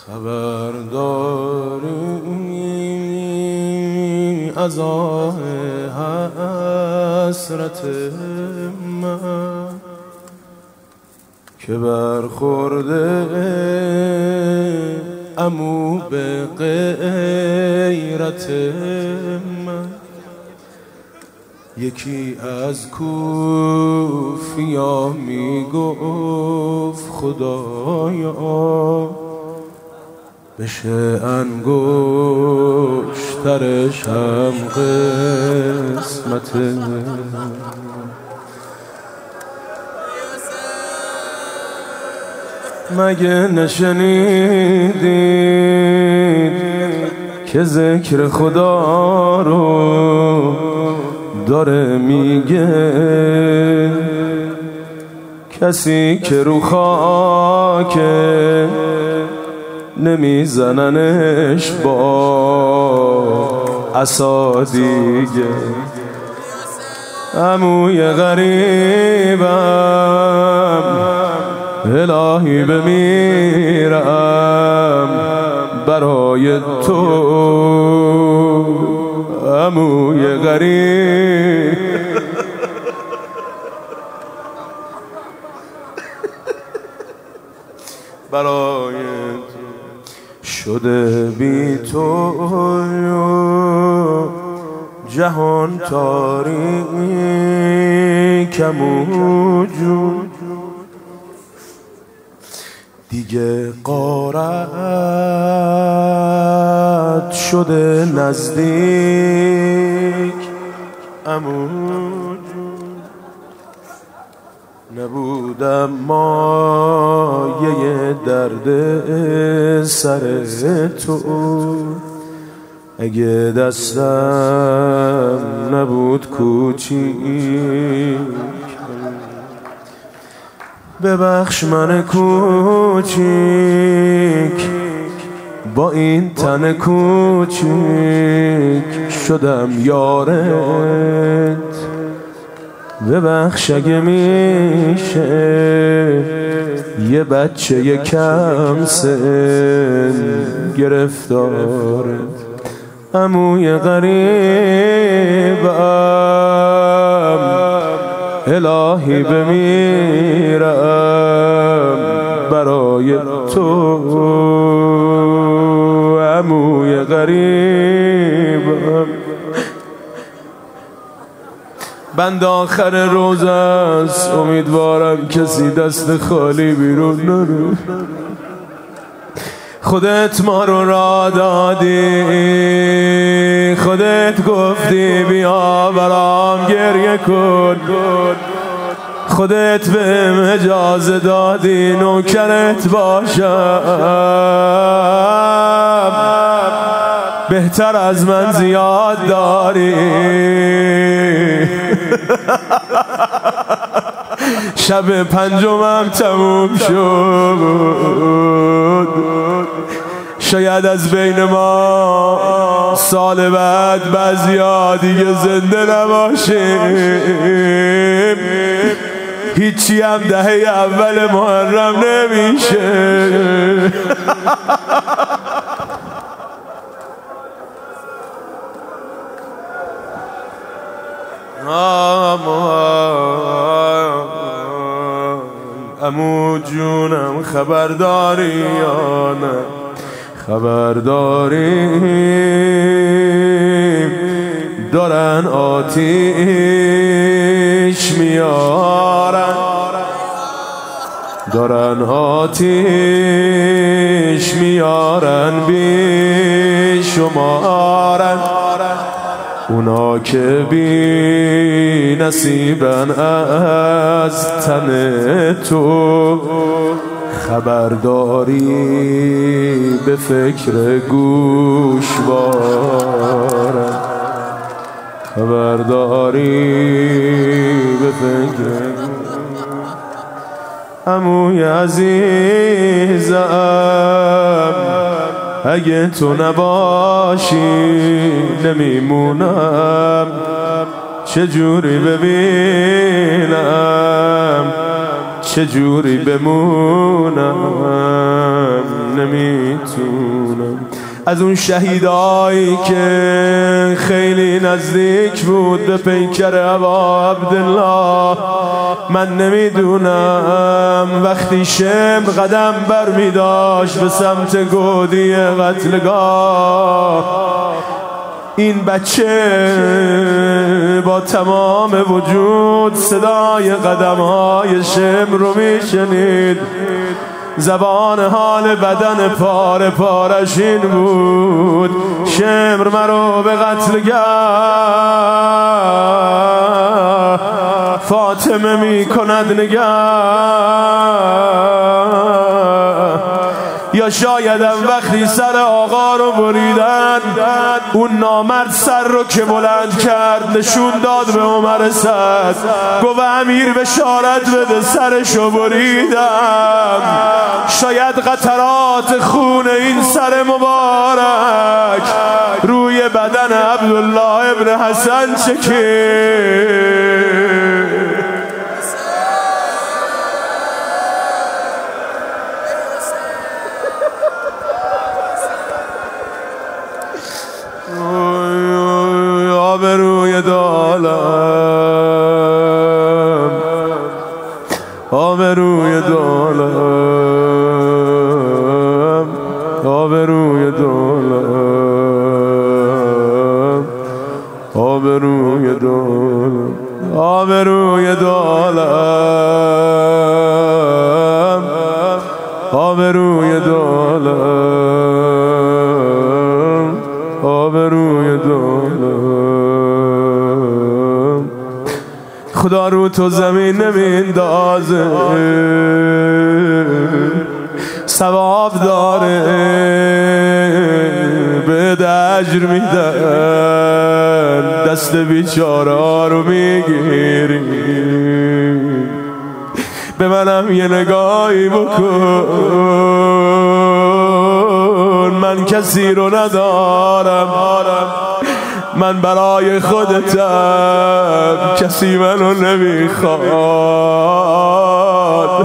خبرداری از آه حسرت من که برخورده عمو به غیرت من. یکی از کوفیا میگفت خدایا بشه انگشترش هم قسمت مگه نشنیدید که ذکر خدا رو داره میگه کسی که رو خاکه نمیزننش با عصا دیگه. عموی غریبم الهی بمیرم برای تو. عموی غریب برای تو شده بی تو جهان تاریکم وجود دیگه غارت شده نزدیک اموج نبودم مایه درد سر تو اگه دستم نبود کوچیک. ببخش من کوچیک با این تن کوچیک شدم یارت. ببخش اگه میشه یه بچه کم سن گرفتارت. عموی غریبم الهی بمیرم برای تو. عموی غریبم بند آخر روز است امیدوارم کسی دست خالی بیرون نره. خودت ما رو راه دادی خودت گفتی بیا برام گریه کن خودت بهم اجازه دادی نوکرت باشم بهتر از من زیاد داری. شب پنجمم تموم شد شاید از بین ما سال بعد بعضیا دیگه زنده نباشیم. هیچی هم دهه اول محرم نمیشه. عمو جونم خبرداری یا نه خبرداری دارن آتیش میارن دارن آتیش میارن بی شمارن اونا که بی نصیبن از تن تو. خبرداری به فکر گوشوارن خبرداری به فکر عموی عزیزم اگه تو نباشی نمیمونم چجوری ببینم چجوری بمونم نمیتونم. از اون شهیدایی که خیلی نزدیک بود به پیکر ابا عبدالله. من نمیدونم وقتی شمر قدم بر می داشت به سمت گودی قتلگاه، این بچه با تمام وجود صدای قدم‌های شمر رو میشنید. زبان حال بدن پاره پارش این بود: شمر مرو به قتلگاه، فاطمه میکند نگاه. یا شایدم وقتی سر آقا رو بریدن، اون نامرد سر رو که بلند کرد نشون داد به عمر سعد، گفت امیر بشارت بده سرشو بریدم. شاید قطرات خون این سر مبارک روی بدن عبدالله ابن حسن چکید. آبروی دالم، آبروی دالم، آبروی دالم، آبروی دالم، آبروی دالم، آبروی دالم، آبروی دالم. خدا رو تو زمین نمیندازه، ثواب داره به اجر میدن، دست بیچارا رو میگیری. به منم یه نگاهی بکن، من کسی رو ندارم، من برای خودتم، کسی منو نمیخواد.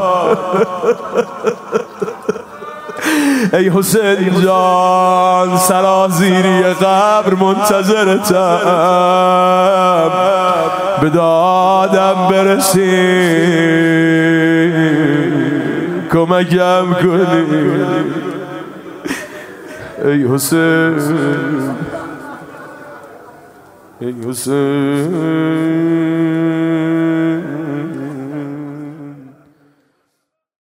ای حسین جان سرازیری قبر منتظرتم، به دادم برسی کمکم کنی. ای حسین، ای حسین.